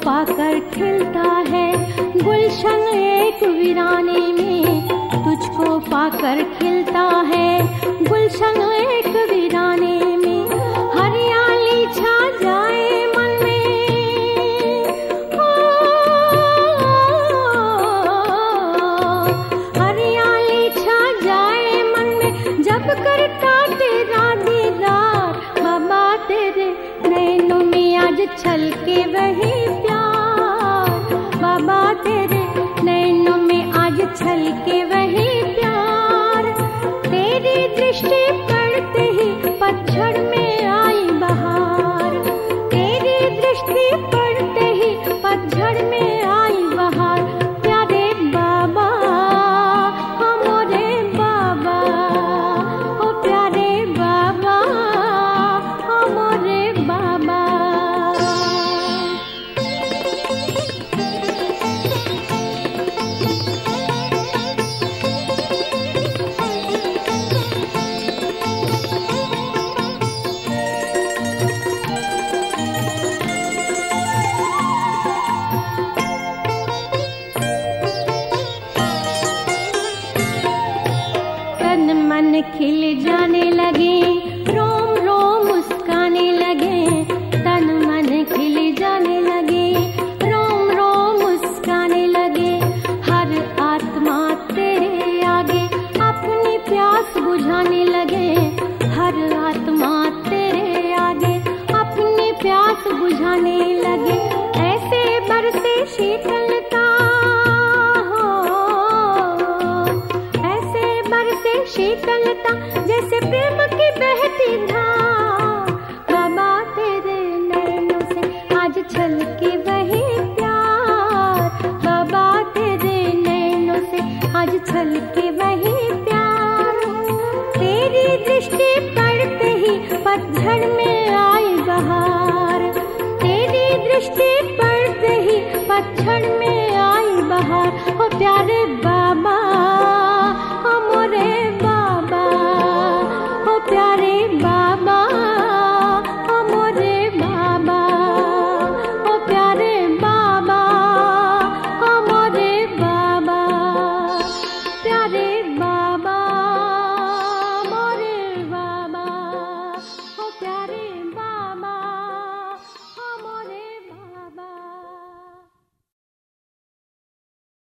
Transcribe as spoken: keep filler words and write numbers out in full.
पाकर खिलता है गुलशन एक वीराने में, तुझको पाकर खिलता है गुलशन एक वीराने में। हरियाली छा जाए मन में, हो हरियाली छा जाए मन में, जब करता तेरा दीदार। बाबा तेरे नैनों में आज छलके वही प्यार, बाबा तेरे नैनों में आज छलके वही प्यार। तेरी दृष्टि पड़ते ही पतझड़ में आई बहार, तेरी दृष्टि पड़ते ही पतझड़ में आई बहार। प्यारे बाबा हमारे बाबा, ओ प्यारे बाबा हमारे बाबा। तन मन खिल जाने लगे, रोम रोम मुस्काने लगे, तन मन खिल जाने लगे, रोम रोम मुस्काने लगे। हर आत्मा तेरे आगे अपनी प्यास बुझाने लगे, हर आत्मा तेरे आगे अपनी प्यास बुझाने लगे। ऐसे बरसे शीतलता हो, ऐसे बरसे शीतलता जैसे प्रेम की बहती धार। बाबा तेरे नैनों से आज छलके